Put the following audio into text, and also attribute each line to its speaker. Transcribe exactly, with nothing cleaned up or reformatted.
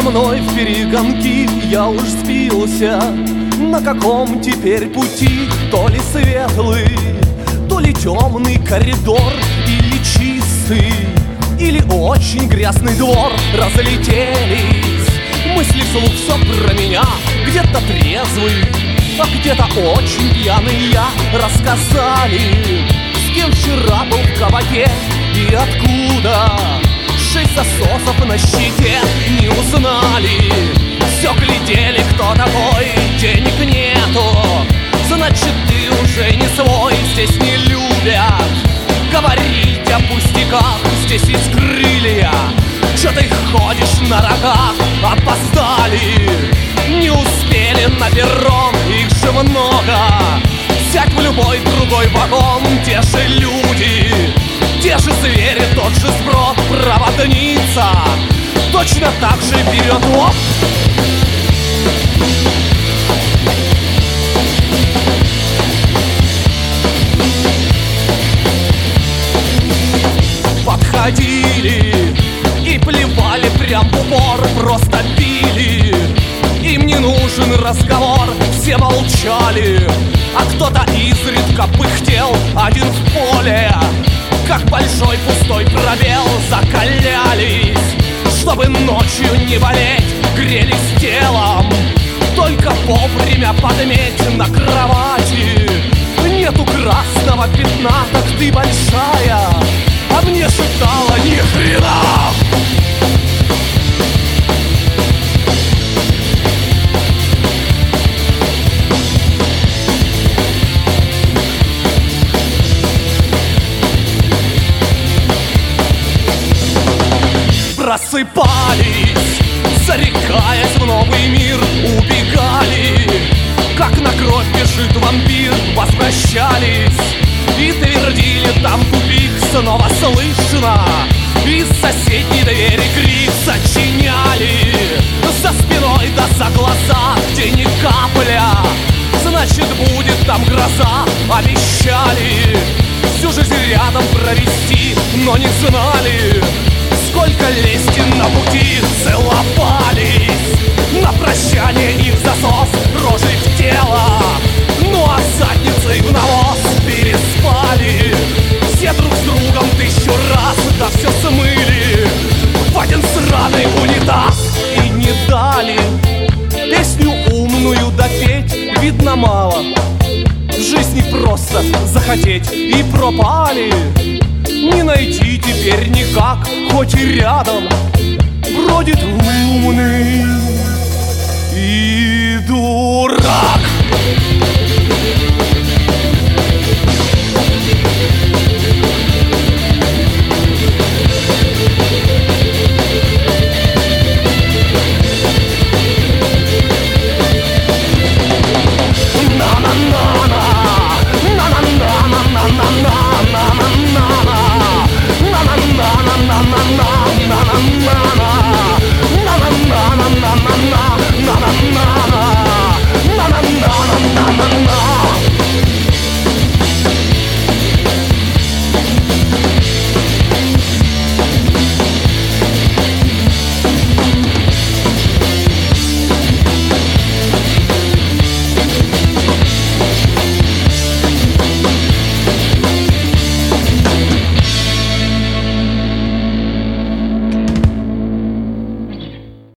Speaker 1: мной в перегонки, я уж сбился. На каком теперь пути? То ли светлый, то ли темный коридор, или чистый, или очень грязный двор. Разлетелись мысли вслух все про меня. Где-то трезвый, а где-то очень пьяный я. Рассказали, с кем вчера был в кабаке и откуда. Шесть засосов на щеке не узнали. Все глядели, кто такой, денег нету, значит ты уже не свой. Здесь не любят говорить о пустяках, здесь есть крылья. Че ты ходишь на рогах? Опоздали, не успели на перрон, их же много. Сядь в любой другой вагон, те же люди, те же звери, тот же сброд. Проводница точно так же берет лоб. Подходили и плевали прям в упор, просто били. Им не нужен разговор, все молчали, а кто-то изредка пыхтел. Один в поле, как большой пустой пробел, закалялись, чтобы ночью не болеть, грелись телом. Только вовремя подметь на кровати. Нету красного пятна, так ты большая, а мне шептала ни хрена. Просыпались, зарекаясь в новый мир, убегали, как на кровь бежит вампир. Возвращались и твердили, там тупик, снова слышно из соседней двери крик. Сочиняли за спиной да за глаза, где ни капля, значит будет там гроза. Обещали всю жизнь рядом провести, но не знали, сколько лести на пути. Целовались, на прощание их засос, рожей в тело, ну а задницей в навоз. Переспали все друг с другом тысячу раз, да все смыли в один сраный унитаз. И не дали песню умную допеть, видно мало в жизни просто захотеть. И пропали, не найти теперь никак, хоть и рядом бродит умный и дурак.